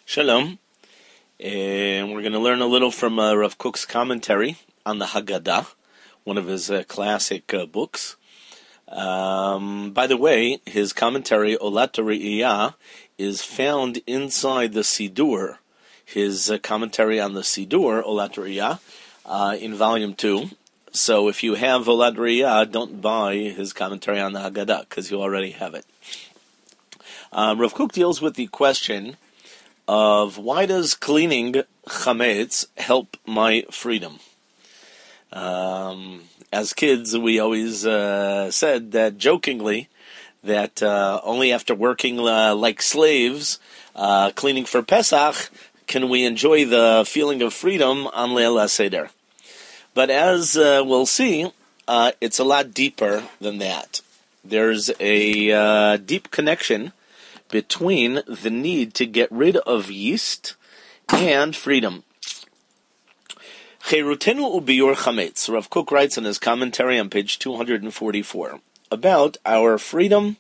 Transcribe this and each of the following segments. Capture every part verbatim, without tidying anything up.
Shalom. And we're going to learn a little from uh, Rav Kook's commentary on the Haggadah, one of his uh, classic uh, books. Um, by the way, his commentary, Olat Re'iyah, is found inside the Sidur, his uh, commentary on the Sidur, Olat Re'iyah, uh, in volume two. So if you have Olat Re'iyah, don't buy his commentary on the Haggadah, because you already have it. Um, Rav Kook deals with the question of why does cleaning chametz help my freedom? Um, as kids, we always uh, said that jokingly that uh, only after working uh, like slaves, uh, cleaning for Pesach, can we enjoy the feeling of freedom on Leil HaSeder. But as uh, we'll see, uh, it's a lot deeper than that. There's a uh, deep connection between the need to get rid of yeast and freedom. Cherutenu ubiur chametz. Rav Kook writes in his commentary on page two hundred forty-four about our freedom,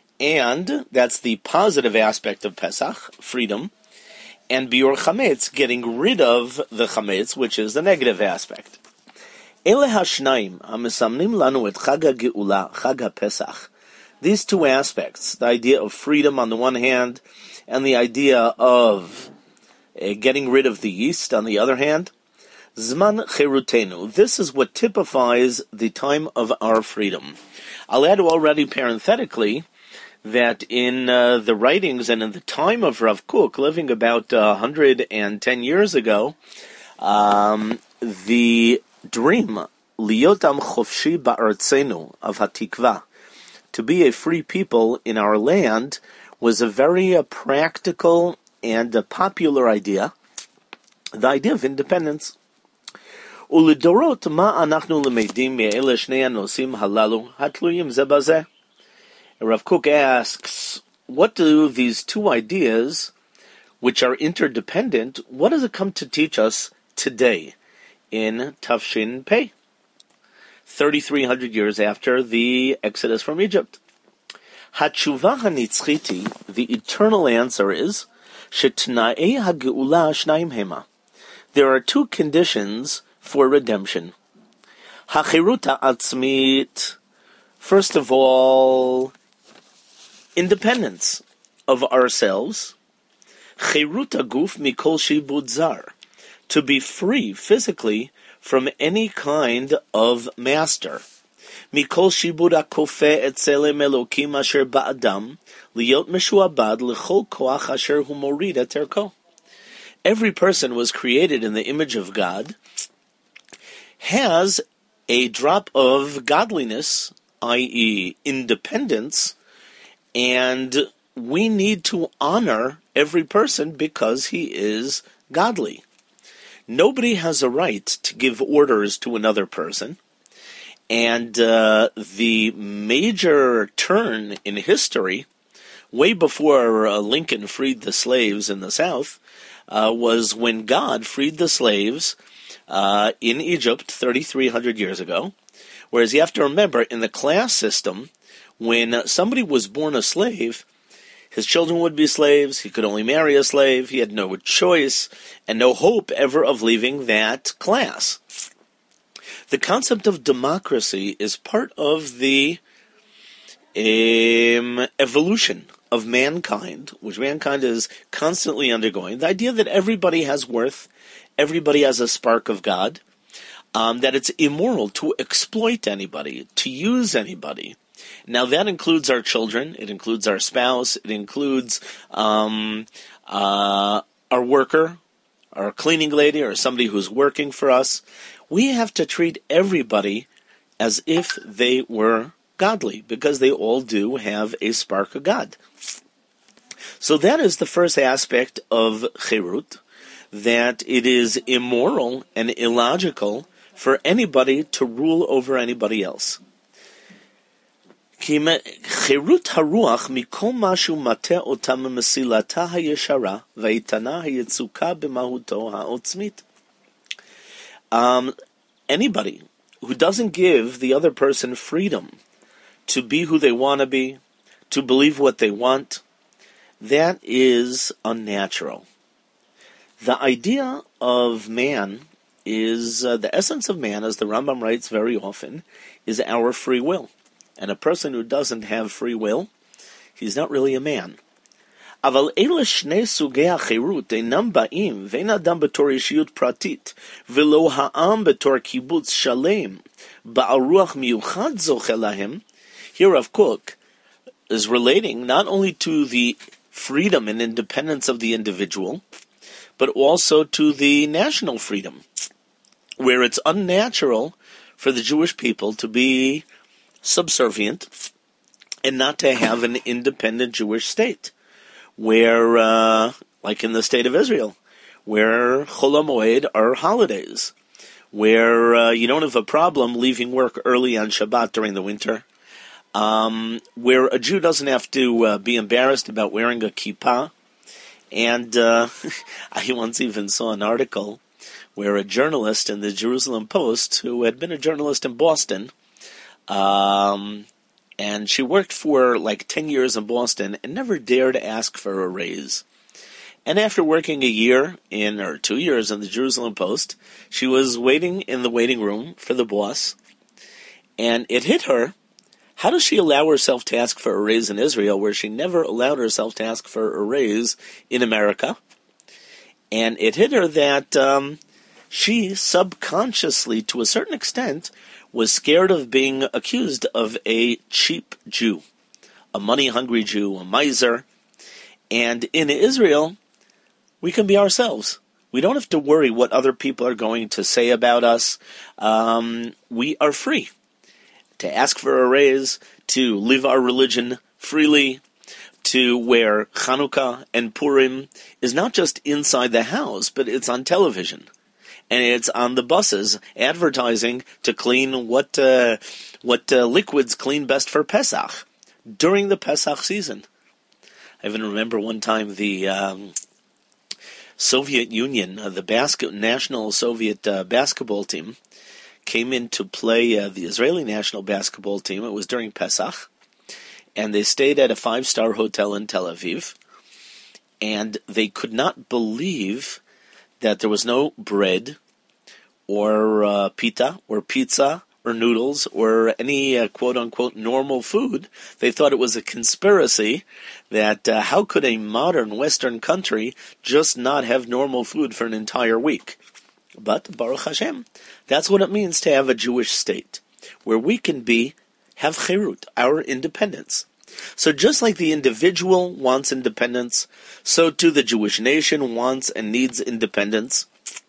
and that's the positive aspect of Pesach, freedom, and biur chametz, getting rid of the chametz, which is the negative aspect. Ele hashnaim hamisamnim lanu et chag hageula, chag haPesach. These two aspects, the idea of freedom on the one hand, and the idea of uh, getting rid of the yeast on the other hand, Zman Cherutenu, this is what typifies the time of our freedom. I'll add already parenthetically that in uh, the writings and in the time of Rav Kook, living about uh, one hundred ten years ago, um, the dream, Liyotam Chofshi Ba'artzenu, of Hatikvah, to be a free people in our land, was a very uh, practical and uh, popular idea, the idea of independence. Ulidorot ma anachnu lemedim me'ele shnei anosim halalu hatluyim ze bazeh. Rav Kook asks, what do these two ideas, which are interdependent, what does it come to teach us today in Tafshin Pei? thirty-three hundred years after the Exodus from Egypt. Hatshuva hanitzchiti, the eternal answer is, shetna'ei hageula shnaim hema. There are two conditions for redemption. Hachiruta atzmit, first of all, independence of ourselves. Chiruta guf mikol shibud zar, to be free physically from any kind of master. Mikol shibud hakofeh etzelem elokim asher ba'adam liyot meshuabad lechol koach asher hu morid et terko. Every person was created in the image of God, has a drop of godliness, that is independence, and we need to honor every person because he is godly. Nobody has a right to give orders to another person, and uh, the major turn in history, way before uh, Lincoln freed the slaves in the South, uh, was when God freed the slaves uh, in Egypt thirty-three hundred years ago. Whereas you have to remember, in the class system, when somebody was born a slave, his children would be slaves, he could only marry a slave, he had no choice, and no hope ever of leaving that class. The concept of democracy is part of the um, evolution of mankind, which mankind is constantly undergoing. The idea that everybody has worth, everybody has a spark of God, um, that it's immoral to exploit anybody, to use anybody. Now that includes our children, it includes our spouse, it includes um, uh, our worker, our cleaning lady, or somebody who's working for us. We have to treat everybody as if they were godly, because they all do have a spark of God. So that is the first aspect of Cherut, that it is immoral and illogical for anybody to rule over anybody else. חירות הרוח מכל משהו מטה אותה ממסילתה הישרה והאיתנה היצוקה במהותו העוצמית. Um, anybody who doesn't give the other person freedom to be who they want to be, to believe what they want, that is unnatural. The idea of man is, uh, the essence of man, as the Rambam writes very often, is our free will. And a person who doesn't have free will, he's not really a man. אבל אלה שני סוגי החירות אינם באים ואין אדם בתור אישיות פרטית ולא העם בתור קיבוץ שלם בעל רוח מיוחד זוכה להם. Here Rav Kook is relating not only to the freedom and independence of the individual, but also to the national freedom, where it's unnatural for the Jewish people to be subservient and not to have an independent Jewish state. Where, uh, like in the state of Israel, where Chol HaMoed are holidays, where uh, you don't have a problem leaving work early on Shabbat during the winter, um, where a Jew doesn't have to uh, be embarrassed about wearing a kippah. And uh, I once even saw an article where a journalist in the Jerusalem Post, who had been a journalist in Boston, um... and she worked for like ten years in Boston and never dared ask for a raise. And after working a year in, or two years in the Jerusalem Post, she was waiting in the waiting room for the boss. And it hit her, how does she allow herself to ask for a raise in Israel where she never allowed herself to ask for a raise in America? And it hit her that um, she subconsciously, to a certain extent, was scared of being accused of a cheap Jew, a money-hungry Jew, a miser. And in Israel, we can be ourselves. We don't have to worry what other people are going to say about us. Um, we are free to ask for a raise, to live our religion freely, to where Chanukah and Purim is not just inside the house, but it's on television. And it's on the buses advertising to clean what uh, what uh, liquids clean best for Pesach during the Pesach season. I even remember one time the um, Soviet Union, uh, the basket, national Soviet uh, basketball team, came in to play uh, the Israeli national basketball team. It was during Pesach, and they stayed at a five-star hotel in Tel Aviv, and they could not believe that there was no bread or uh, pita or pizza or noodles or any uh, quote-unquote normal food. They thought it was a conspiracy that uh, how could a modern Western country just not have normal food for an entire week? But, Baruch Hashem, that's what it means to have a Jewish state, where we can be, have chirut, our independence. So just like the individual wants independence, so too the Jewish nation wants and needs independence.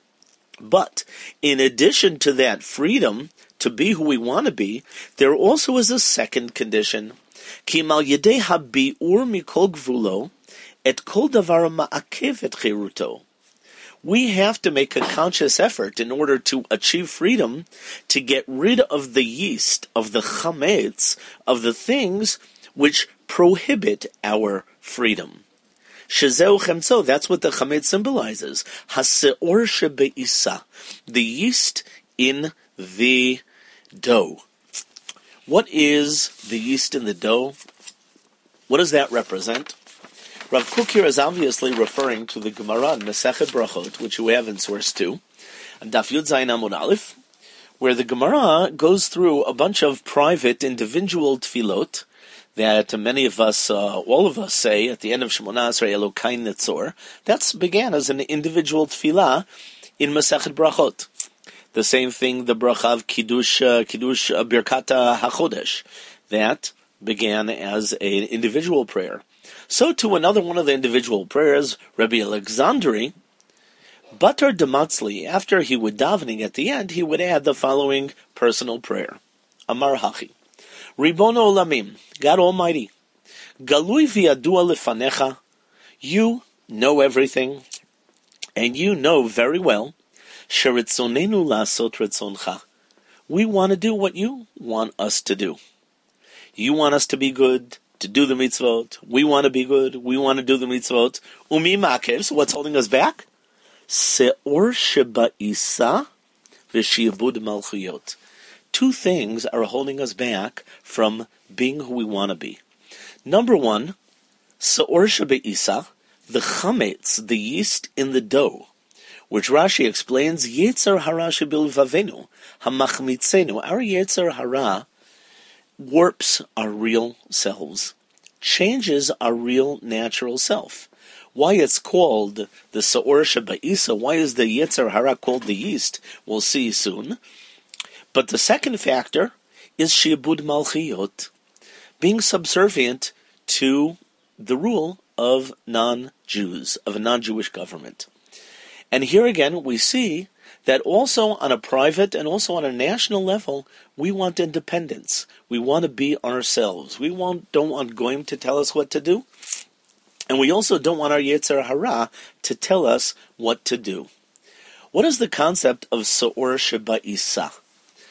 But in addition to that freedom to be who we want to be, there also is a second condition. Ki mal yedei habi'ur mikol gvulo et kol davar ma'akev et chiruto. We have to make a conscious effort in order to achieve freedom to get rid of the yeast, of the chametz, of the things which prohibit our freedom. Shezeu chemtzo, that's what the chametz symbolizes. Haseor shebe'isa, the yeast in the dough. What is the yeast in the dough? What does that represent? Rav Kook here is obviously referring to the Gemara in Masechet Brachot, which we have in source two, and Daf Yud Zayin Amud Aleph, where the Gemara goes through a bunch of private, individual tefillot that many of us, uh, all of us say at the end of Shemona Esrei Elokai Netzor. That began as an individual tefillah in Masechet Brachot. The same thing, the bracha of Kiddush, uh, Kiddush uh, Birkat HaChodesh, that began as an individual prayer. So to another one of the individual prayers, Rabbi Alexandri, Batar Dematzli, after he would davening at the end, he would add the following personal prayer. Amar Hachi. Ribono Olamim, God Almighty, Galui v'yadua lefanecha, you know everything, and you know very well, sheritzonenu lasot ritzoncha, we want to do what you want us to do. You want us to be good, to do the mitzvot. We want to be good. We want to do the mitzvot. Umi makev, so what's holding us back? Seor sheba'isa v'shiyabud malchuyot. Two things are holding us back from being who we want to be. Number one, seor sheba'isa, the chametz, the yeast in the dough. which Rashi explains, Yetzer hara shebilvavenu, hamachmitzenu. Our Yetzer hara warps our real selves, changes our real natural self. Why it's called the Sa'or Sheba'isa, why is the Yetzer hara called the yeast, we'll see soon. But the second factor is Shi'bud Malchiyot, being subservient to the rule of non-Jews, of a non-Jewish government. And here again, we see that also on a private and also on a national level, we want independence. We want to be ourselves. We want, don't want Goyim to tell us what to do. And we also don't want our Yetzer hara to tell us what to do. What is the concept of Sa'or Sheba'isa,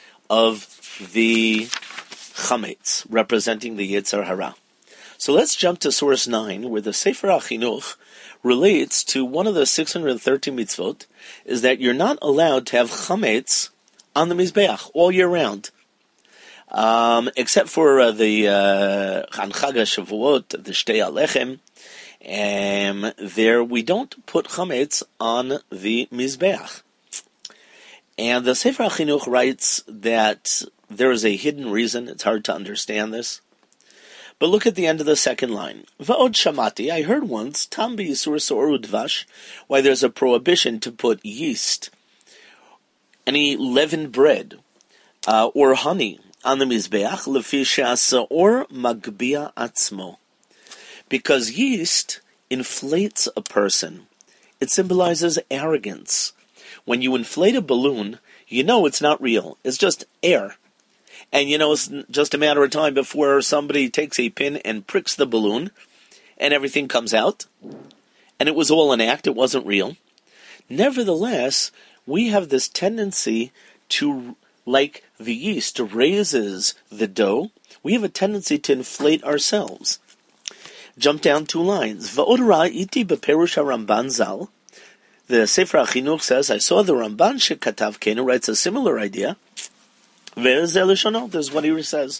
of the Chametz, representing the Yetzer hara? So let's jump to source nine, where the Sefer HaChinuch relates to one of the six hundred thirty mitzvot, is that you're not allowed to have chametz on the Mizbeach all year round. Um, except for uh, the uh, on Chag HaShavuot, the Shtei Alechem, um, there we don't put chametz on the Mizbeach. And the Sefer HaChinuch writes that there is a hidden reason. It's hard to understand this. But look at the end of the second line. Va'od shamati, I heard once, tam b'yisur sa'or udvash, why there's a prohibition to put yeast, any leavened bread, uh, or honey on the mizbeach, lefi she'asa'or magbia atzmo. Because yeast inflates a person. It symbolizes arrogance. When you inflate a balloon, you know it's not real. It's just air. And you know, it's just a matter of time before somebody takes a pin and pricks the balloon, and everything comes out. And it was all an act, it wasn't real. Nevertheless, we have this tendency to, like the yeast raises the dough, we have a tendency to inflate ourselves. Jump down two lines. Va'od ra'iti beperush HaRamban Zal. The Sefer HaChinuch says, I saw the Ramban shekatav kenu, writes a similar idea. There's what he says.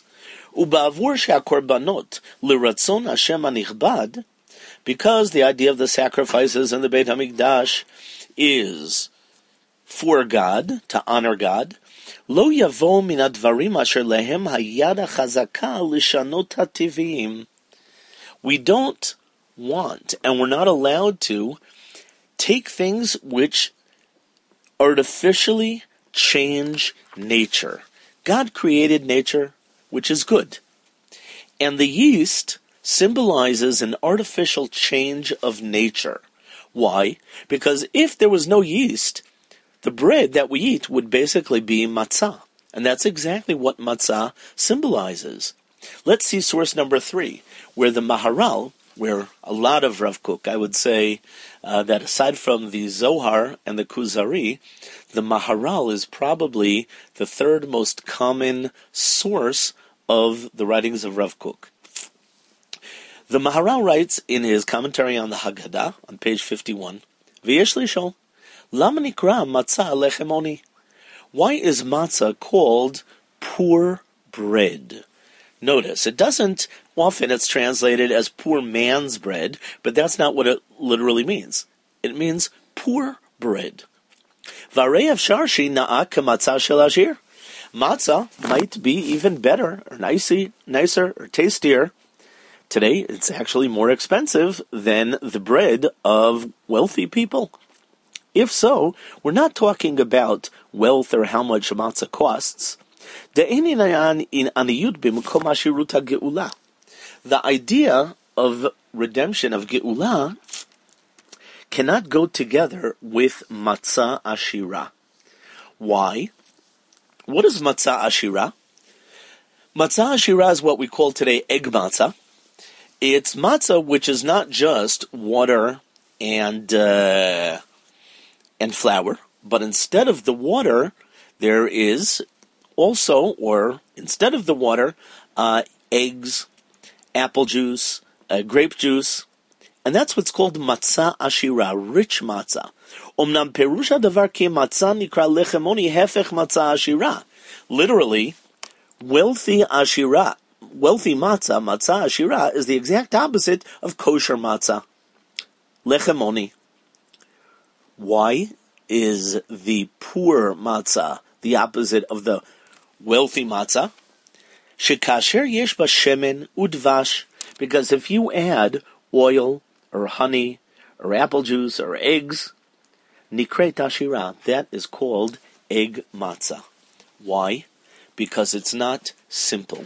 Because the idea of the sacrifices in the Beit HaMikdash is for God, to honor God, lo yavo min advarim asher lehem hayad hachazaka lishanot hativim. We don't want, and we're not allowed to, take things which artificially change nature. God created nature, which is good. And the yeast symbolizes an artificial change of nature. Why? Because if there was no yeast, the bread that we eat would basically be matzah. And that's exactly what matzah symbolizes. Let's see source number three, where the Maharal, where a lot of Rav Kook, I would say uh, that aside from the Zohar and the Kuzari, the Maharal is probably the third most common source of the writings of Rav Kook. The Maharal writes in his commentary on the Haggadah, on page fifty-one, V'yesh lishol, lama nikra matzah lechem oni? Why is matzah called poor bread? Notice, it doesn't, often it's translated as poor man's bread, but that's not what it literally means. It means poor bread. Matzah might be even better, or nicey, nicer, or tastier. Today, it's actually more expensive than the bread of wealthy people. If so, we're not talking about wealth or how much matzah costs. The idea of redemption, of Geula, cannot go together with matzah ashira. Why? What is matzah ashira? Matzah ashira is what we call today egg matzah. It's matzah which is not just water and uh, and flour, but instead of the water, there is also, or instead of the water, uh, eggs, apple juice, uh, grape juice, and that's what's called matzah ashira, rich matzah. Omnam perusha davar ki matzah nikra lechem oni hefech matzah ashira. Literally, wealthy ashira, wealthy matzah, matzah ashira, is the exact opposite of kosher matzah, lechem oni. Why is the poor matzah, the opposite of the wealthy matzah. Shekasher yesh ba shemen udvash, because if you add oil or honey or apple juice or eggs, nikret ashira, that is called egg matzah. Why? Because it's not simple.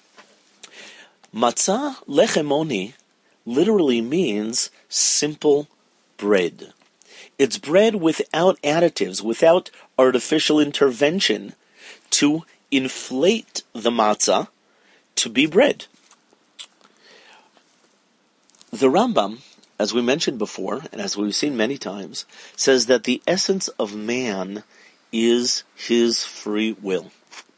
Matzah lechemoni literally means simple bread. It's bread without additives, without artificial intervention to inflate the matzah to be bread. The Rambam, as we mentioned before, and as we've seen many times, says that the essence of man is his free will.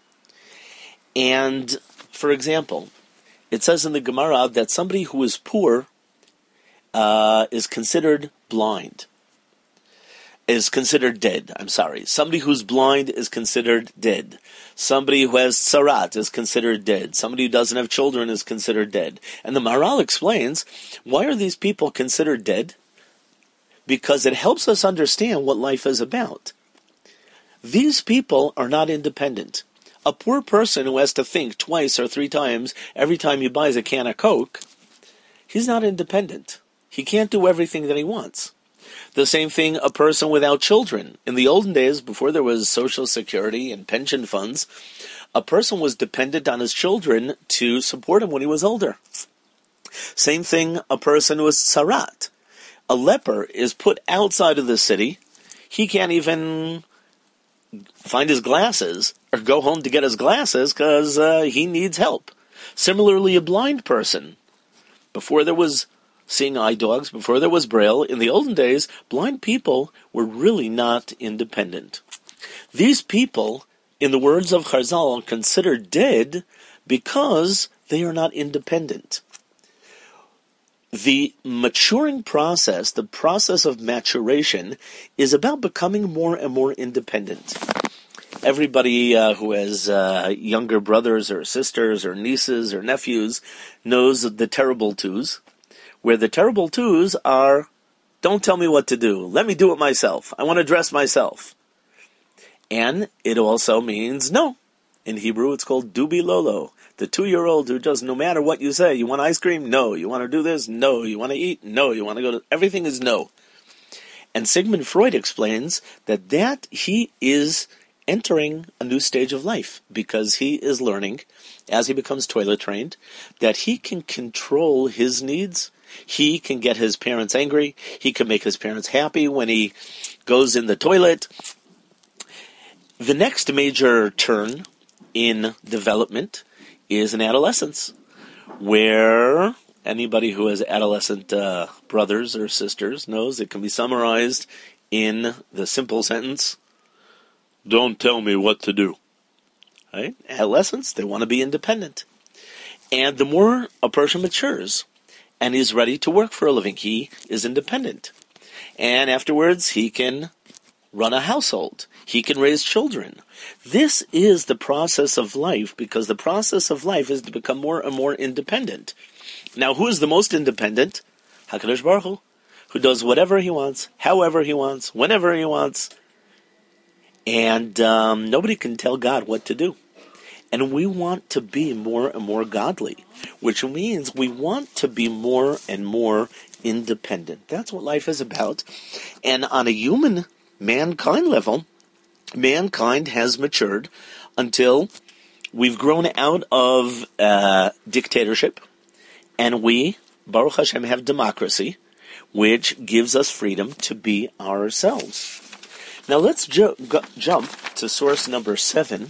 And, for example, it says in the Gemara that somebody who is poor uh, is considered blind. Is considered dead, I'm sorry. Somebody who's blind is considered dead. Somebody who has tsarat is considered dead. Somebody who doesn't have children is considered dead. And the Maharal explains, why are these people considered dead? Because it helps us understand what life is about. These people are not independent. A poor person who has to think twice or three times every time he buys a can of Coke, he's not independent. He can't do everything that he wants. The same thing, a person without children. In the olden days, before there was Social Security and pension funds, a person was dependent on his children to support him when he was older. Same thing, a person with tsarat. A leper is put outside of the city. He can't even find his glasses or go home to get his glasses because uh, he needs help. Similarly, a blind person. Before there was seeing eye dogs, before there was Braille, in the olden days, blind people were really not independent. These people, in the words of Chazal, are considered dead because they are not independent. The maturing process, the process of maturation, is about becoming more and more independent. Everybody uh, who has uh, younger brothers or sisters or nieces or nephews knows the terrible twos, where the terrible twos are, don't tell me what to do, let me do it myself, I want to dress myself. And it also means no. In Hebrew it's called dubi lolo. The two-year-old who does, no matter what you say, you want ice cream? No. You want to do this? No. You want to eat? No. You want to go to, everything is no. And Sigmund Freud explains that that he is entering a new stage of life because he is learning, as he becomes toilet trained, that he can control his needs. He can get his parents angry. He can make his parents happy when he goes in the toilet. The next major turn in development is in adolescence, where anybody who has adolescent uh, brothers or sisters knows it can be summarized in the simple sentence, don't tell me what to do. Right? Adolescents, they want to be independent. And the more a person matures and is ready to work for a living, he is independent. And afterwards, he can run a household. He can raise children. This is the process of life, because the process of life is to become more and more independent. Now, who is the most independent? HaKadosh Baruch Hu, who does whatever he wants, however he wants, whenever he wants. And um, nobody can tell God what to do. And we want to be more and more godly, which means we want to be more and more independent. That's what life is about. And on a human, mankind level, mankind has matured until we've grown out of uh, dictatorship, and we, Baruch Hashem, have democracy, which gives us freedom to be ourselves. Now let's ju- g- jump to source number seven,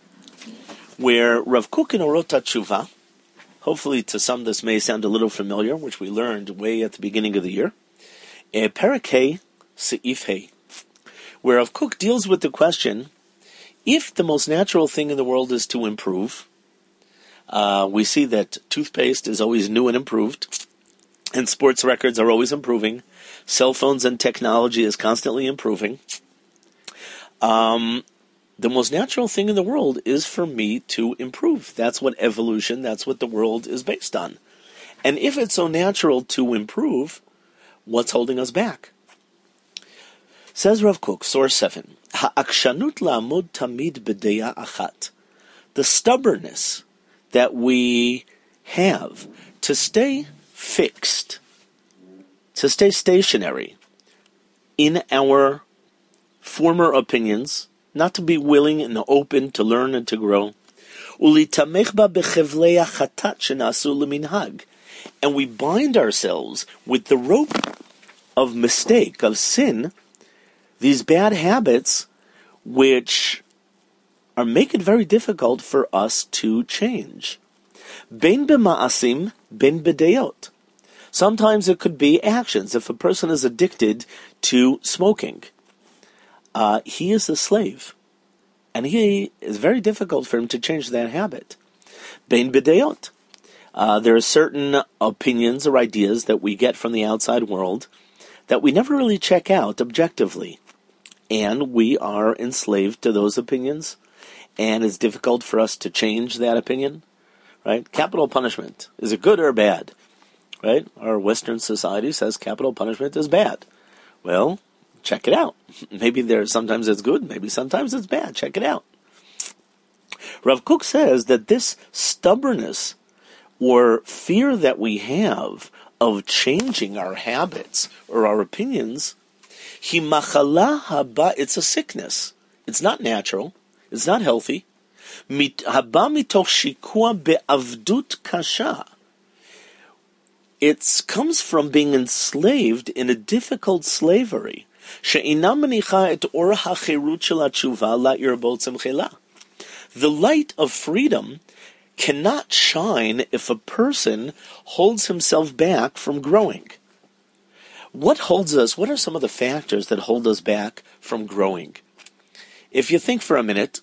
where Rav Kook in Orot HaTshuva, hopefully to some this may sound a little familiar, which we learned way at the beginning of the year, uh, Perek Hey, Seif Hey, where Rav Kook deals with the question, if the most natural thing in the world is to improve, uh, we see that toothpaste is always new and improved, and sports records are always improving, cell phones and technology is constantly improving. Um, the most natural thing in the world is for me to improve. That's what evolution, that's what the world is based on. And if it's so natural to improve, what's holding us back? Says Rav Kook, source seven, Ha'akshanut la'amod tamid b'deya achat. The stubbornness that we have to stay fixed, to stay stationary in our former opinions, not to be willing and open to learn and to grow. And we bind ourselves with the rope of mistake, of sin, these bad habits, which are make it very difficult for us to change. Ben b'ma'asim, ben b'deyot. Sometimes it could be actions. If a person is addicted to smoking, uh, he is a slave. And he is very difficult for him to change that habit. Ben b'deyot. Uh, there are certain opinions or ideas that we get from the outside world that we never really check out objectively. And we are enslaved to those opinions. And it's difficult for us to change that opinion. Right? Capital punishment. Is it good or bad? Right? Our Western society says capital punishment is bad. Well, check it out. Maybe there sometimes it's good, maybe sometimes it's bad. Check it out. Rav Kook says that this stubbornness or fear that we have of changing our habits or our opinions, hi machala haba, it's a sickness. It's not natural. It's not healthy. Haba mitoch shikua be'avdut kasha. It comes from being enslaved in a difficult slavery. The light of freedom cannot shine if a person holds himself back from growing. What holds us, what are some of the factors that hold us back from growing? If you think for a minute,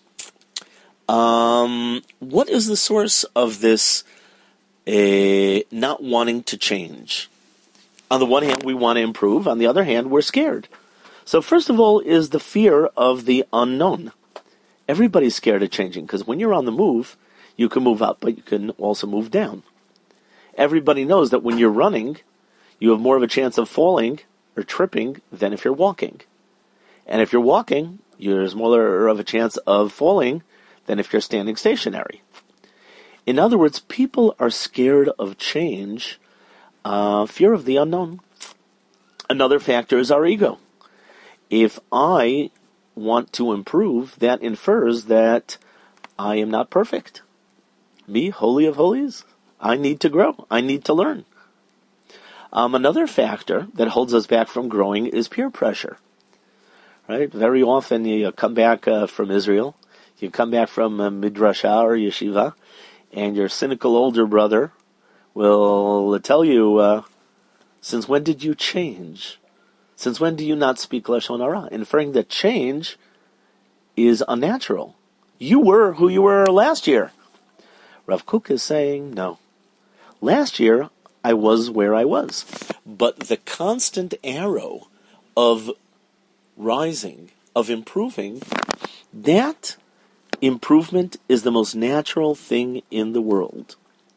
um, what is the source of this uh, not wanting to change? On the one hand, we want to improve. On the other hand, we're scared. So first of all is the fear of the unknown. Everybody's scared of changing because when you're on the move, you can move up, but you can also move down. Everybody knows that when you're running, you have more of a chance of falling or tripping than if you're walking. And if you're walking, there's more of a chance of falling than if you're standing stationary. In other words, people are scared of change, uh, fear of the unknown. Another factor is our ego. If I want to improve, that infers that I am not perfect. Me, holy of holies, I need to grow. I need to learn. Um, another factor that holds us back from growing is peer pressure. Right? Very often you come back uh, from Israel, you come back from uh, midrasha or yeshiva, and your cynical older brother will tell you, uh, since when did you change? Since when do you not speak Lashon Hara? Inferring that change is unnatural. You were who you were last year. Rav Kook is saying, no. Last year, I was where I was. But the constant arrow of rising, of improving, that improvement is the most natural thing in the world.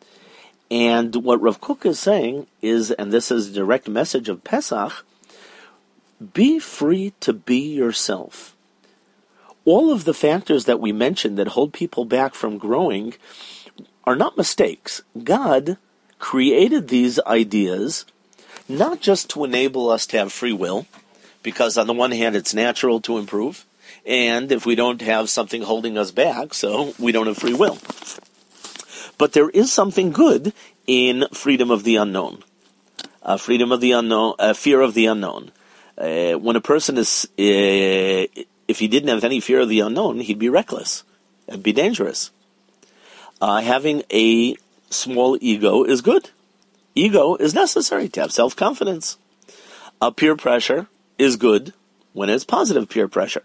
And what Rav Kook is saying is, and this is a direct message of Pesach, be free to be yourself. All of the factors that we mentioned that hold people back from growing are not mistakes. God created these ideas not just to enable us to have free will, because on the one hand it's natural to improve, and if we don't have something holding us back, so we don't have free will. But there is something good in freedom of the unknown. Uh, freedom of the unknown, uh, fear of the unknown. Uh, when a person is, uh, if he didn't have any fear of the unknown, he'd be reckless. It'd be dangerous. Uh, having a small ego is good. Ego is necessary to have self-confidence. Uh, peer pressure is good when it's positive peer pressure.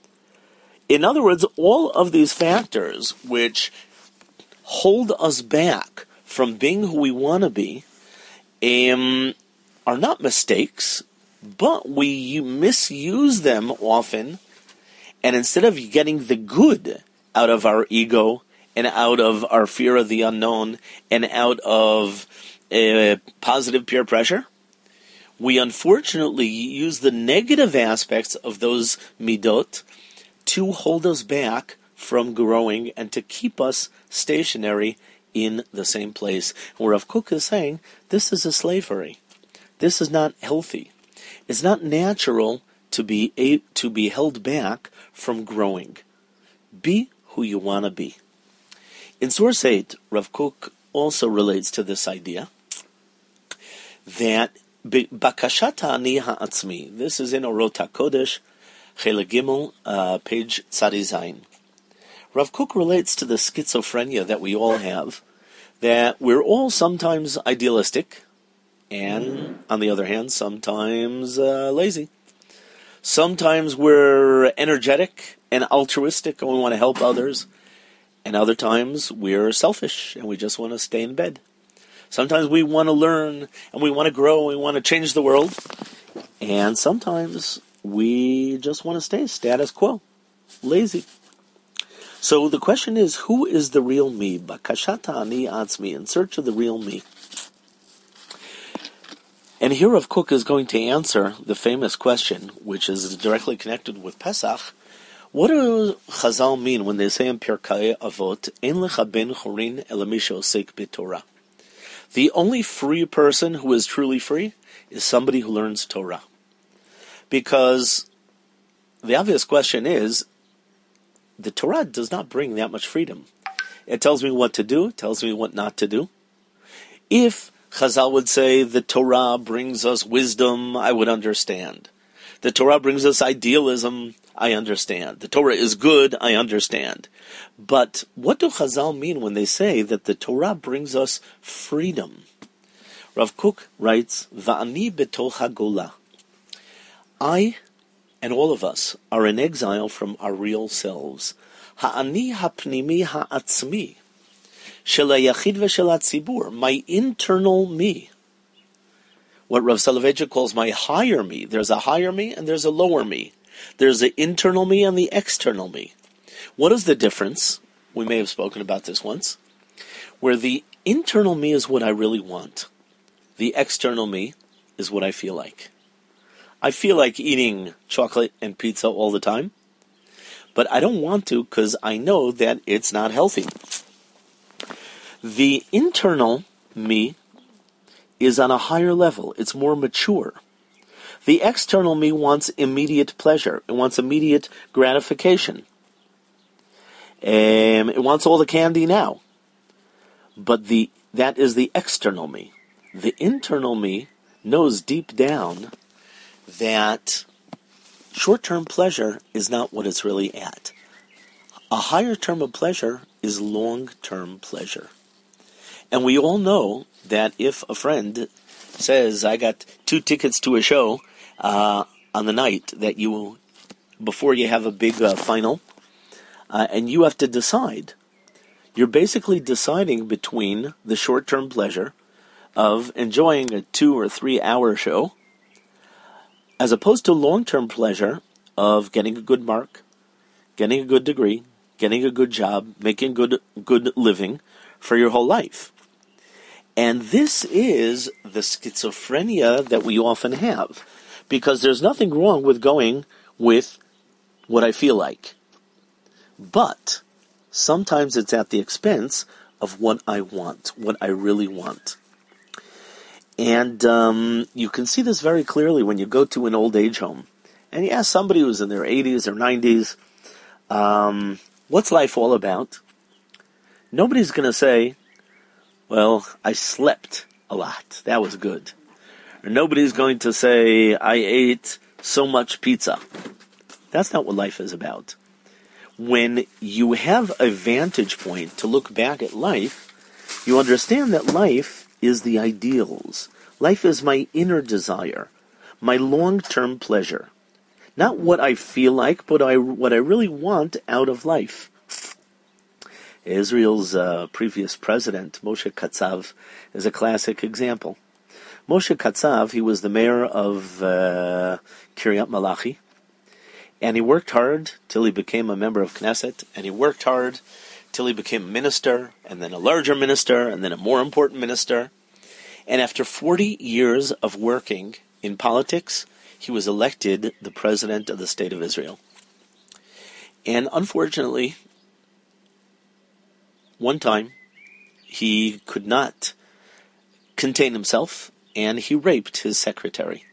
In other words, all of these factors which hold us back from being who we want to be um, are not mistakes, but we misuse them often, and instead of getting the good out of our ego and out of our fear of the unknown and out of uh, positive peer pressure, We unfortunately use the negative aspects of those midot to hold us back from growing and to keep us stationary in the same place. Where Rav Kook is saying, this is a slavery. This is not healthy. It's not natural to be a, to be held back from growing. Be who you want to be. In source eight, Rav Kook also relates to this idea that Bakashat Ani Ha'atzmi. This is in Orot HaKodesh, Chelek Gimel, uh, page Tzadi Zayin. Rav Kook relates to the schizophrenia that we all have, that we're all sometimes idealistic, and, on the other hand, sometimes uh, lazy. Sometimes we're energetic and altruistic, and we want to help others, and other times we're selfish, and we just want to stay in bed. Sometimes we want to learn, and we want to grow, and we want to change the world. And sometimes we just want to stay status quo, lazy. So the question is, who is the real me? Bakashat ani atzmi, in search of the real me. And here Rav Kook is going to answer the famous question, which is directly connected with Pesach. What do Chazal mean when they say in Pirkei Avot, Ein lecha ben chorin ela mi she'osek b'Torah? The only free person who is truly free is somebody who learns Torah. Because the obvious question is, the Torah does not bring that much freedom. It tells me what to do, it tells me what not to do. If Chazal would say the Torah brings us wisdom, I would understand. The Torah brings us idealism, I understand. The Torah is good, I understand. But what do Chazal mean when they say that the Torah brings us freedom? Rav Kook writes, Va'ani betoch hagola. I and all of us are in exile from our real selves. Ha'ani ha'pnimi ha'atzmi. Shel ha'yachid v'shel ha'tzibur. My internal me. What Rav Soloveitchik calls my higher me. There's a higher me and there's a lower me. There's the internal me and the external me. What is the difference? We may have spoken about this once. Where the internal me is what I really want. The external me is what I feel like. I feel like eating chocolate and pizza all the time. But I don't want to because I know that it's not healthy. The internal me is on a higher level. It's more mature. The external me wants immediate pleasure. It wants immediate gratification. Um, it wants all the candy now. But the that is the external me. The internal me knows deep down that short-term pleasure is not what it's really at. A higher term of pleasure is long-term pleasure. And we all know that if a friend says, I got two tickets to a show uh, on the night that you, before you have a big uh, final, uh, and you have to decide, you're basically deciding between the short-term pleasure of enjoying a two or three hour show as opposed to long-term pleasure of getting a good mark, getting a good degree, getting a good job, making good good living for your whole life. And this is the schizophrenia that we often have, because there's nothing wrong with going with what I feel like. But sometimes it's at the expense of what I want, what I really want. And um, you can see this very clearly when you go to an old age home and you ask somebody who's in their eighties or nineties, um, what's life all about? Nobody's going to say, well, I slept a lot. That was good. Or nobody's going to say, I ate so much pizza. That's not what life is about. When you have a vantage point to look back at life, you understand that life is the ideals. Life is my inner desire, my long-term pleasure. Not what I feel like, but I, what I really want out of life. Israel's uh, previous president, Moshe Katsav, is a classic example. Moshe Katsav, he was the mayor of uh, Kiryat Malachi, and he worked hard till he became a member of Knesset, and he worked hard till he became a minister, and then a larger minister, and then a more important minister. And after forty years of working in politics, he was elected the president of the state of Israel. And unfortunately, one time, he could not contain himself, and he raped his secretary.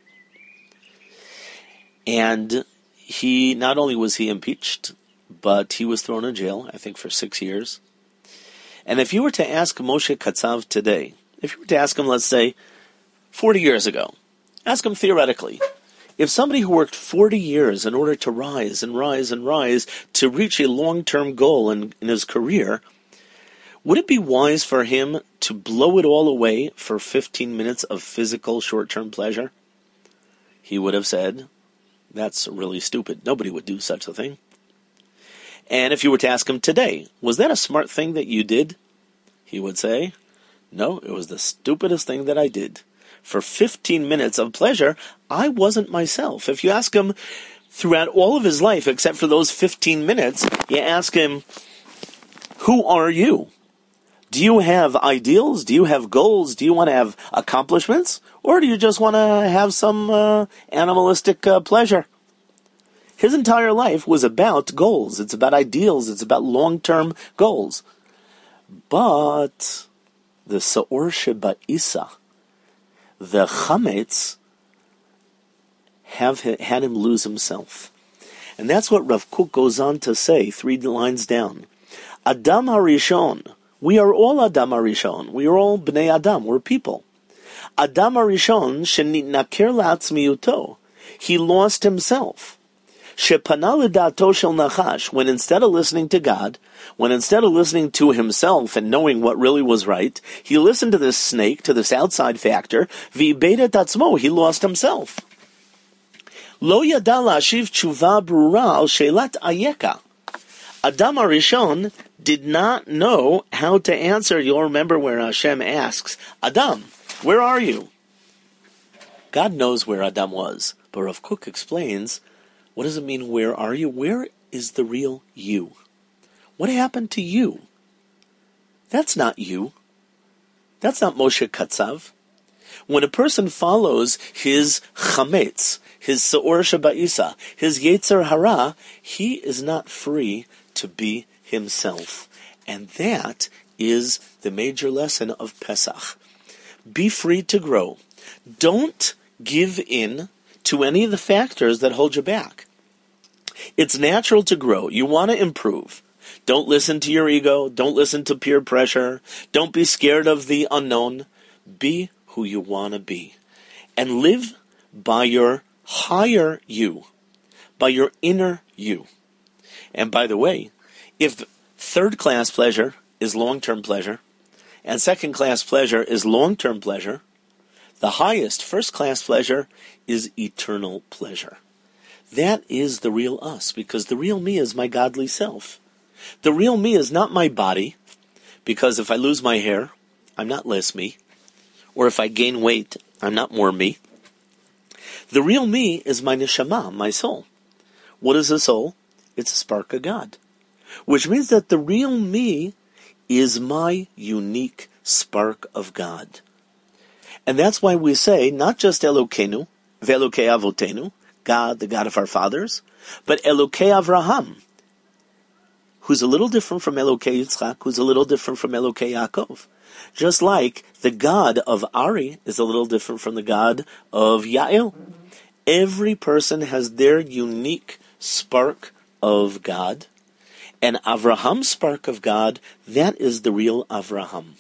And he, not only was he impeached, but he was thrown in jail, I think for six years. And if you were to ask Moshe Katsav today, if you were to ask him, let's say, forty years ago, ask him theoretically, if somebody who worked forty years in order to rise and rise and rise to reach a long-term goal in, in his career, would it be wise for him to blow it all away for fifteen minutes of physical short-term pleasure? He would have said, that's really stupid. Nobody would do such a thing. And if you were to ask him today, was that a smart thing that you did? He would say, no, it was the stupidest thing that I did. For fifteen minutes of pleasure, I wasn't myself. If you ask him throughout all of his life, except for those fifteen minutes, you ask him, who are you? Do you have ideals? Do you have goals? Do you want to have accomplishments? Or do you just want to have some uh, animalistic uh, pleasure? His entire life was about goals. It's about ideals. It's about long-term goals. But the Se'or Sheba'isa, the Chametz, have had him lose himself. And that's what Rav Kook goes on to say, three lines down. Adam HaRishon, we are all Adam HaRishon. We are all Bnei Adam. We're people. Adam HaRishon, shenitnaker la'atzmiyuto. He lost himself. Shepana l'dato shel nachash, when instead of listening to God, when instead of listening to himself and knowing what really was right, he listened to this snake, to this outside factor, v'ibed et atzmo, he lost himself. Lo yada la'ashiv tshuva brura al shelat ayeka. Adam HaRishon did not know how to answer. You'll remember where Hashem asks, Adam, where are you? God knows where Adam was, but Rav Kook explains, what does it mean, where are you? Where is the real you? What happened to you? That's not you. That's not Moshe Katsav. When a person follows his chametz, his se'or sheba'isa, his yetzer hara, he is not free to be himself. And that is the major lesson of Pesach. Be free to grow. Don't give in to any of the factors that hold you back. It's natural to grow. You want to improve. Don't listen to your ego. Don't listen to peer pressure. Don't be scared of the unknown. Be who you want to be. And live by your higher you, by your inner you. And by the way, if third-class pleasure is long-term pleasure, and second-class pleasure is long-term pleasure, the highest first-class pleasure is eternal pleasure. That is the real us, because the real me is my godly self. The real me is not my body, because if I lose my hair, I'm not less me. Or if I gain weight, I'm not more me. The real me is my neshama, my soul. What is a soul? It's a spark of God. Which means that the real me is my unique spark of God. And that's why we say, not just Elokeinu, Ve'elokei Avotenu, God, the God of our fathers, but Elokei Avraham, who's a little different from Elokei Yitzchak, who's a little different from Elokei Yaakov. Just like the God of Ari is a little different from the God of Yael. Every person has their unique spark of God, and Avraham's spark of God, that is the real Avraham.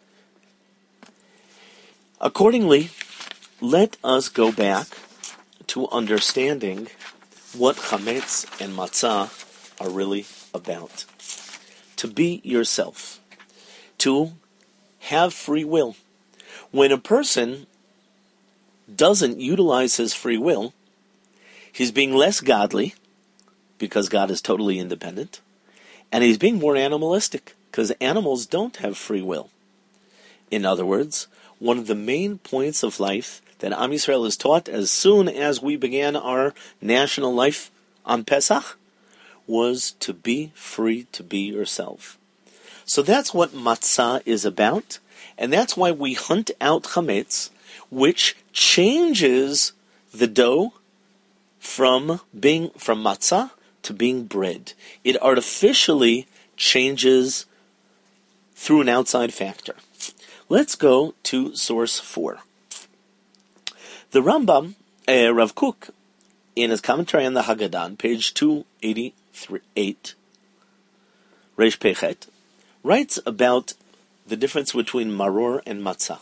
Accordingly, let us go back to understanding what chametz and matzah are really about. To be yourself. To have free will. When a person doesn't utilize his free will, he's being less godly, because God is totally independent, and he's being more animalistic, because animals don't have free will. In other words, one of the main points of life that Am Yisrael is taught as soon as we began our national life on Pesach was to be free to be yourself. So that's what matzah is about, and that's why we hunt out chametz, which changes the dough from being from matzah to being bread. It artificially changes through an outside factor. Let's go to source four. The Rambam, uh, Rav Kook, in his commentary on the Haggadah, page two eighty-eight, Reish Pechet, writes about the difference between maror and matzah.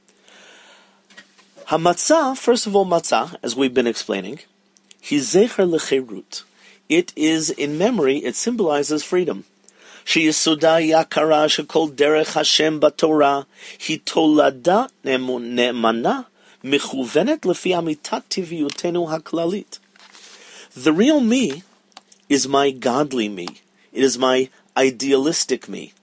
HaMatzah, first of all, matzah, as we've been explaining, hizecher lecherut. It is in memory, it symbolizes freedom. Sheyesuda yakara shekol derech Hashem batorah, hitolada ne'emana, mechuvenet lefi amitat tiviyutenu haklalit. The real me is my godly me. It is my idealistic me.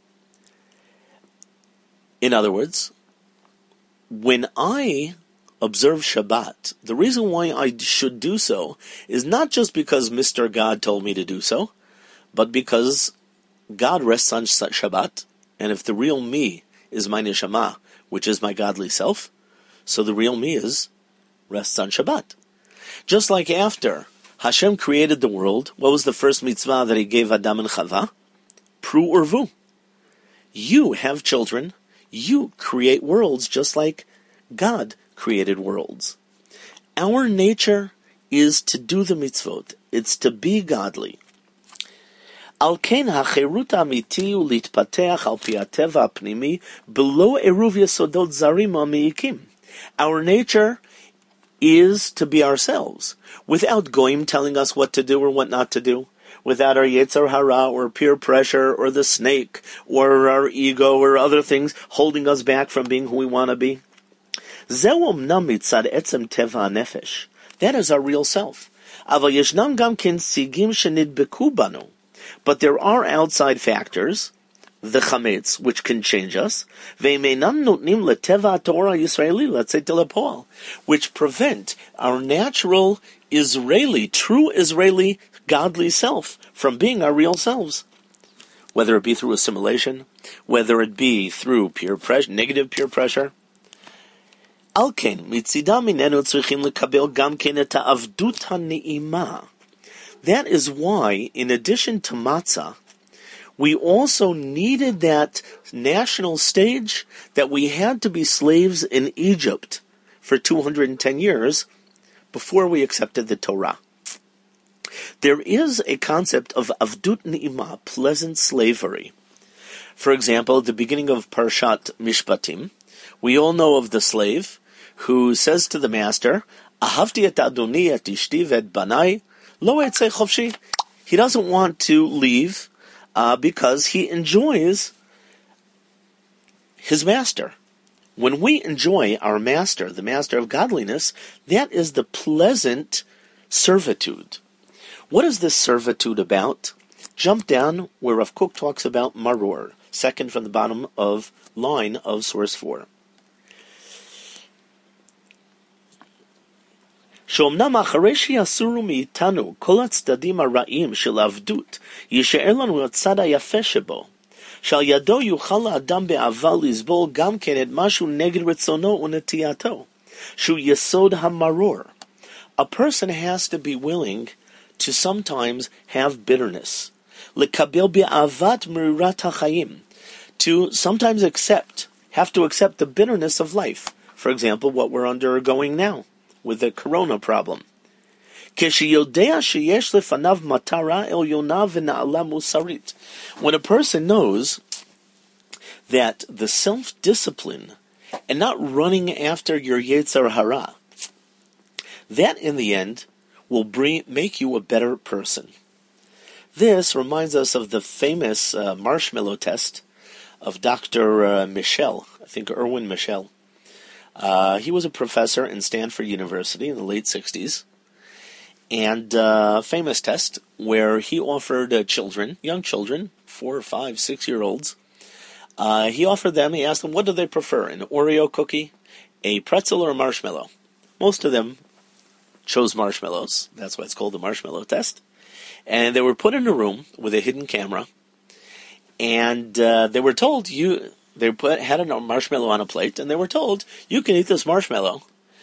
In other words, when I observe Shabbat, the reason why I should do so is not just because Mister God told me to do so, but because God rests on Shabbat, and if the real me is my neshama, which is my godly self, so the real me is rests on Shabbat. Just like after Hashem created the world, what was the first mitzvah that He gave Adam and Chava? Pru urvu. You have children, you create worlds just like God created worlds. Our nature is to do the mitzvot. It's to be godly. Al ken hacherut amiti ulitpateach al pi hateva apnimi below eruv yesodot zarim ameikim. Our nature is to be ourselves, without goyim telling us what to do or what not to do, without our yetzer hara or peer pressure or the snake or our ego or other things holding us back from being who we want to be. That is our real self. But there are outside factors, the chametz, which can change us, which prevent our natural Israeli, true Israeli, godly self from being our real selves. Whether it be through assimilation, whether it be through peer pressure, negative peer pressure. That is why, in addition to matzah, we also needed that national stage that we had to be slaves in Egypt for two hundred ten years before we accepted the Torah. There is a concept of avdut ni'imah, pleasant slavery. For example, at the beginning of Parshat Mishpatim, we all know of the slave who says to the master, Ahavti et adoni et ishti v'et banai, lo etzei chofshi. He doesn't want to leave uh, because he enjoys his master. When we enjoy our master, the master of godliness, that is the pleasant servitude. What is this servitude about? Jump down where Rav Kook talks about maror, second from the bottom of line of source four. שאומנם אחרי שיסורו מאיתנו כל הצדדים הרעים של עבדות, יישאר לנו הצד היפה שבו, שעל ידו יוכל האדם באהבה לסבול גם כן את משהו נגד רצונו ונטייתו, שהוא יסוד המרור. A person has to be willing to sometimes have bitterness, לקבל באהבת מרירת החיים, to sometimes accept, have to accept the bitterness of life. For example, what we're undergoing now with the corona problem. When a person knows that the self-discipline and not running after your yetzer hara, that in the end will bring, make you a better person. This reminds us of the famous uh, marshmallow test of Doctor Uh, Michel, I think Erwin Michel. Uh, he was a professor in Stanford University in the late sixties, and a uh, famous test where he offered uh, children, young children, four, five, six-year-olds, uh, he offered them, he asked them, what do they prefer, an Oreo cookie, a pretzel, or a marshmallow? Most of them chose marshmallows. That's why it's called the marshmallow test. And they were put in a room with a hidden camera, and uh, they were told, you... They put, had a marshmallow on a plate, and they were told, you can eat this marshmallow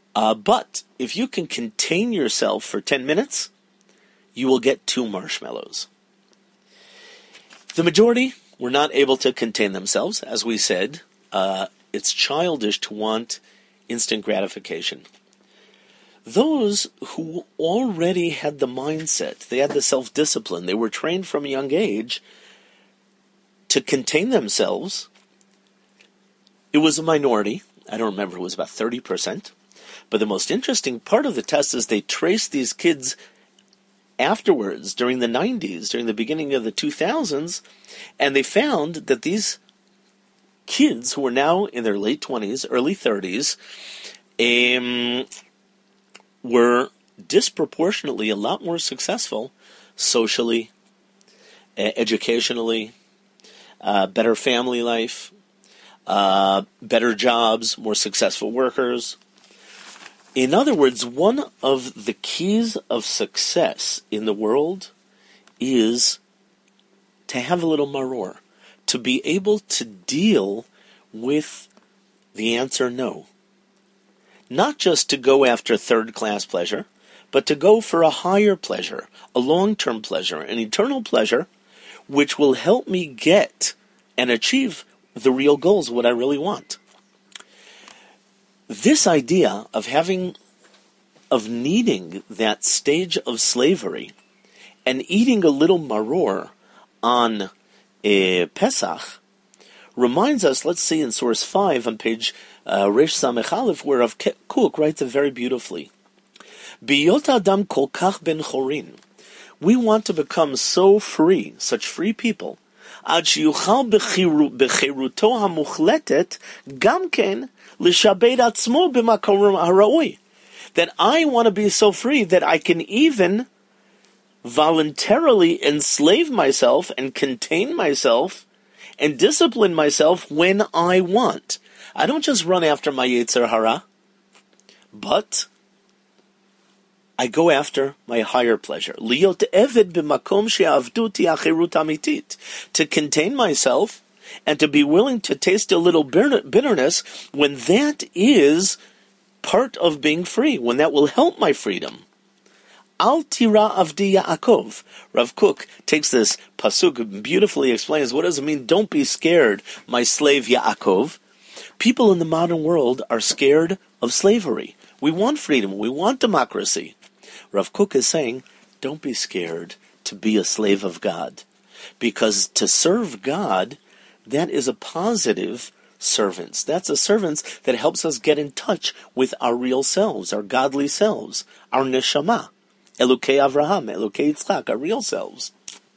Uh, but if you can contain yourself for ten minutes, you will get two marshmallows. The majority were not able to contain themselves. As we said, uh, it's childish to want instant gratification. Those who already had the mindset, they had the self-discipline, they were trained from a young age to contain themselves, it was a minority. I don't remember, it was about thirty percent. But the most interesting part of the test is they traced these kids afterwards, during the nineties, during the beginning of the two thousands, and they found that these kids who are now in their late twenties, early thirties, um, were disproportionately a lot more successful socially, uh, educationally, uh, better family life, uh, better jobs, more successful workers. In other words, one of the keys of success in the world is to have a little maror, to be able to deal with the answer no. Not just to go after third-class pleasure, but to go for a higher pleasure, a long-term pleasure, an eternal pleasure, which will help me get and achieve the real goals, what I really want. This idea of having, of needing that stage of slavery and eating a little maror on uh, Pesach reminds us, let's see in source five on page uh, Resh Samech Aleph, where Rav Kook writes it very beautifully. Biyot Adam kol kach ben chorin. We want to become so free, such free people, ad sheyuchal bechiruto hamuchletet gam ken l'shabed atzmo b'makom haraui. That I want to be so free that I can even voluntarily enslave myself and contain myself and discipline myself when I want. I don't just run after my Yetzer Hara, but I go after my higher pleasure. Liot eved b'makom she'avduti achirut amitit. To contain myself and to be willing to taste a little bitterness when that is part of being free, when that will help my freedom. Al tira avdi Yaakov. Rav Kook takes this pasuk and beautifully explains, what does it mean? Don't be scared, my slave Yaakov. People in the modern world are scared of slavery. We want freedom. We want democracy. Rav Kook is saying, don't be scared to be a slave of God. Because to serve God, that is a positive servants. That's a servants that helps us get in touch with our real selves, our godly selves, our neshama, Elukei Avraham, Elukei Yitzchak, our real selves.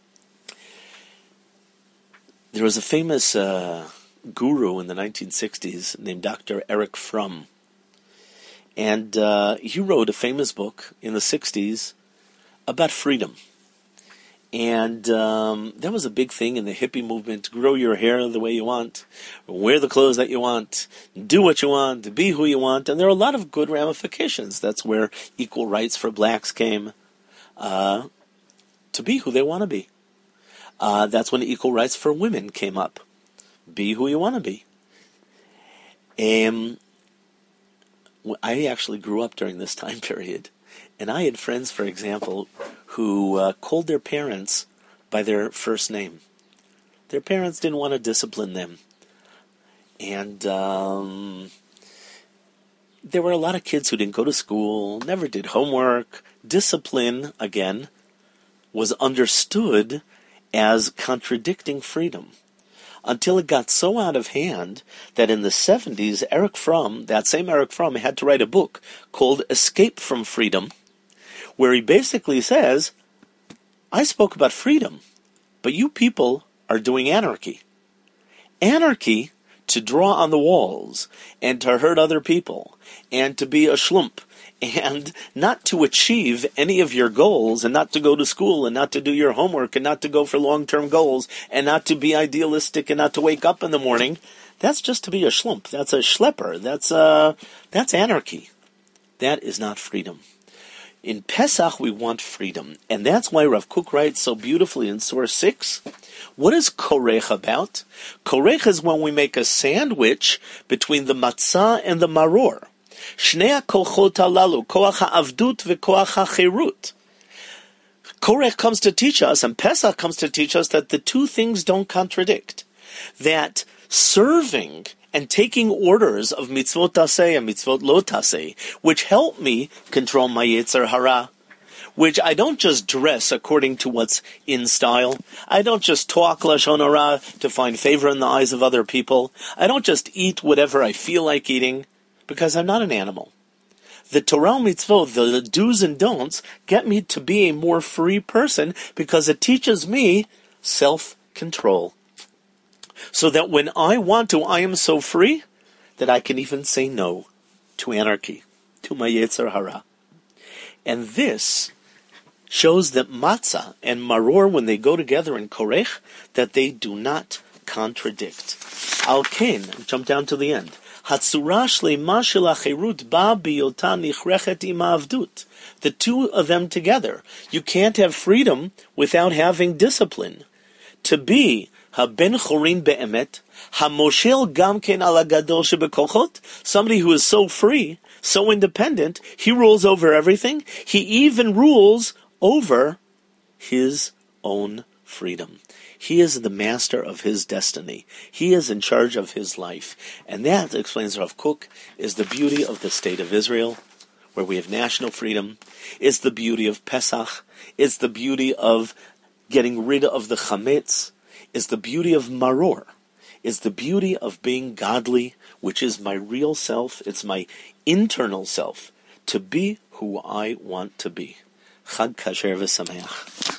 There was a famous uh, guru in the nineteen sixties named Doctor Erich Fromm, and uh, he wrote a famous book in the sixties about freedom. And um, that was a big thing in the hippie movement. Grow your hair the way you want, wear the clothes that you want, do what you want, be who you want. And there are a lot of good ramifications. That's where equal rights for blacks came, uh, to be who they want to be. Uh, that's when equal rights for women came up. Be who you want to be. Um, I actually grew up during this time period. And I had friends, for example, who uh, called their parents by their first name. Their parents didn't want to discipline them. And um, there were a lot of kids who didn't go to school, never did homework. Discipline, again, was understood as contradicting freedom. Until it got so out of hand that in the seventies, Erich Fromm, that same Erich Fromm, had to write a book called Escape from Freedom, where he basically says, I spoke about freedom, but you people are doing anarchy. Anarchy to draw on the walls, and to hurt other people, and to be a schlump, and not to achieve any of your goals, and not to go to school, and not to do your homework, and not to go for long-term goals, and not to be idealistic, and not to wake up in the morning. That's just to be a schlump. That's a schlepper. That's uh, that's anarchy. That is not freedom. In Pesach, we want freedom. And that's why Rav Kook writes so beautifully in source six. What is korech about? Korech is when we make a sandwich between the matzah and the maror. Shnei kochot halalu, koach ha'avdut v'koach ha'cherut. Korech comes to teach us, and Pesach comes to teach us that the two things don't contradict. That serving and taking orders of mitzvot taseh and mitzvot lo taseh, which help me control my yetzer hara, which I don't just dress according to what's in style. I don't just talk lashon hara to find favor in the eyes of other people. I don't just eat whatever I feel like eating, because I'm not an animal. The Torah mitzvot, the do's and don'ts, get me to be a more free person because it teaches me self-control. So that when I want to, I am so free that I can even say no to anarchy, to my yetzer hara. And this shows that matzah and maror, when they go together in korech, that they do not contradict. Al ken, jump down to the end. Hatzura shlema shel hacherut ba biyota nichrechet im ha'avdut. The two of them together. You can't have freedom without having discipline. To be haben chorin be'emet, hamoshel gam ken al hagadol shebekochot, somebody who is so free, so independent, he rules over everything. He even rules over his own freedom. He is the master of his destiny. He is in charge of his life. And that, explains Rav Kook, is the beauty of the state of Israel, where we have national freedom. It's the beauty of Pesach. It's the beauty of getting rid of the chametz. It's the beauty of maror. It's the beauty of being godly, which is my real self. It's my internal self, to be who I want to be. Chag kasher v'sameach.